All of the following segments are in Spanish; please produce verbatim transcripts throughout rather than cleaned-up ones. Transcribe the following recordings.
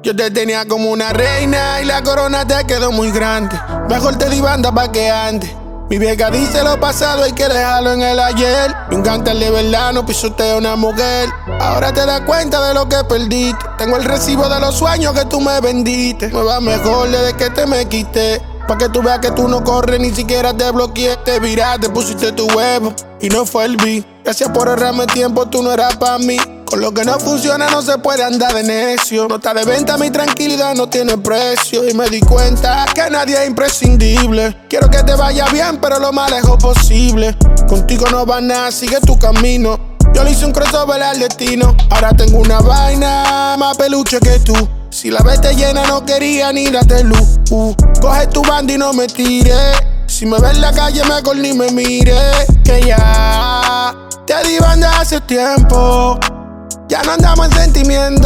Yo te tenía como una reina y la corona te quedó muy grande. Mejor te di banda pa' que ande. Mi vieja dice lo pasado hay que dejarlo en el ayer. Me encanta el de verdad, no pisotea una mujer. Ahora te das cuenta de lo que perdiste. Tengo el recibo de los sueños que tú me vendiste. Me va mejor desde que te me quité. Pa' que tú veas que tú no corres, ni siquiera te bloqueé. Te viraste, pusiste tu huevo y no fue el beat. Gracias por ahorrarme tiempo, tú no eras pa' mí. Con lo que no funciona no se puede andar de necio. No está de venta, mi tranquilidad no tiene precio. Y me di cuenta que nadie es imprescindible. Quiero que te vaya bien, pero lo más lejos posible. Contigo no va nada, sigue tu camino. Yo le hice un crossover al destino. Ahora tengo una vaina más peluche que tú. Si la ves te llena no quería ni darte luz. uh, Coge tu banda y no me tires. Si me ves en la calle mejor ni me mires. Que ya te di banda hace tiempo. Ya no andamos en sentimiento.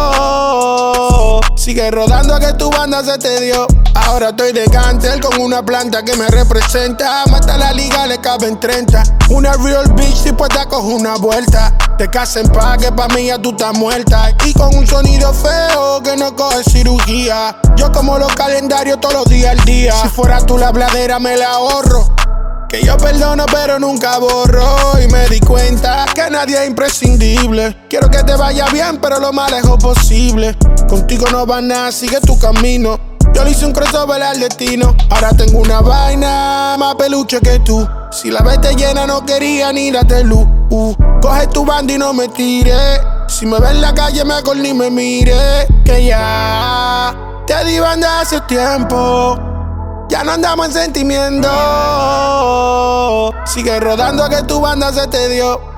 Sigue rodando que tu banda se te dio. Ahora estoy de cáncer con una planta que me representa. Mata la liga, le caben treinta. Una real bitch dispuesta a coger una vuelta. Te casa en paz que pa' mí ya tú estás muerta. Y con un sonido feo que no coge cirugía. Yo como los calendarios todos los días al día. Si fuera tú la bladera me la ahorro. Que yo perdono pero nunca borro. Y me di cuenta que nadie es imprescindible. Quiero que te vaya bien pero lo más lejos posible. Contigo no va nada, sigue tu camino. Yo le hice un crossover al destino. Ahora tengo una vaina más peluche que tú. Si la ves te llena no quería ni darte luz. uh, Coge tu banda y no me tires. Si me ves en la calle mejor ni me mires. Que ya te di banda hace tiempo. Ya no andamos en sentimiento. Sigue rodando que tu banda se te dio.